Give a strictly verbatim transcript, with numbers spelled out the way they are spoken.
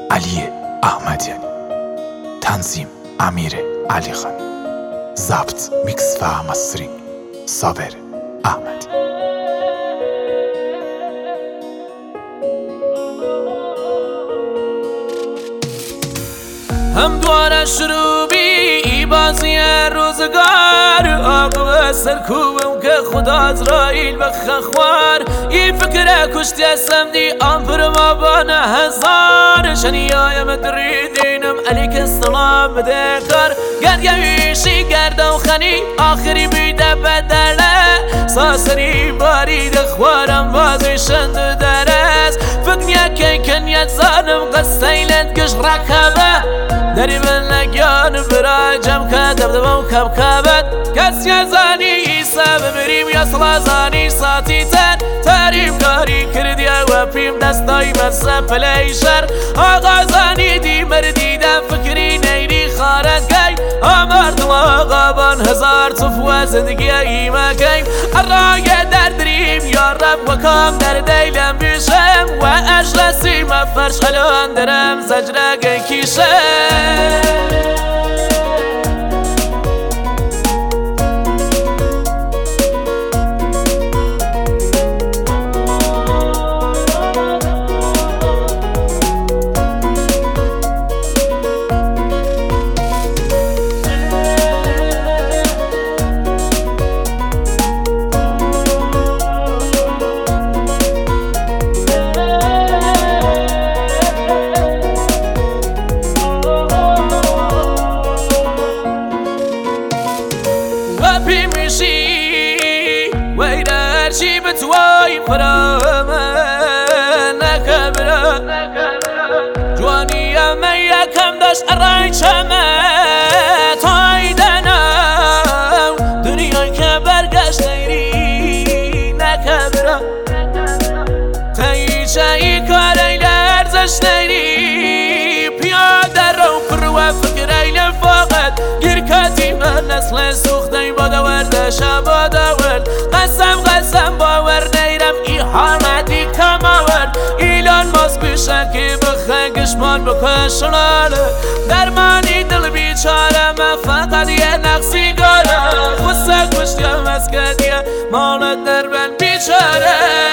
علی احمدیانی، تنظیم امیر علی خان، ضبط میکس و مسترینگ صابر احمدی. هم دواره شروع بی بازی روزگار، آقا سرکوبم که خدا ازرائیل بخه خوار. این فکر کشتی اسم دی آمپر ما بانه هزار. شنیایم دریدینم علیک السلام بده کار. گرگویشی گرده و خنی آخری بیده بدله. ساسری بارید خوارم بازی شند درست. فکر که کنیت زانم قصیلت کش رکبه. دری من نگیان برای جمع که دبدبم کب کبت. کسی زانی ایسا ببریم یا سلا زانی ساتی تن. تریم کاری کردی و پیم دستای مسا پلیشر. آقا زانی دی مردیدم فکری نیری خارد گی. آمار دل آقا بان هزار صفوه زندگی ایمه گیم. الرای در دریم یا رب و کام در دیلم بیشم. و اجلسی مفرش خلان درم زجره گی کیشم. ويدار شي بتواي فرامه نكبره جواني يا ميا كم داش الراي شمه تايدنا دنيا كبر قاش نيري نكبره تايشاي كاري لارزش نيري بيادر رو كروا فكري لفاقت گركاتي من نسل سوختي بادا ورد شبادا ورد قسم قسم باور نیرم ای حرمتی کماورد ایلان ماس بیشه که بخه گشمان بکشناله درمانی دل بیچاره من فقط یه نقصی گاره خسته کشتیم از کدیه مالت در من بیچاره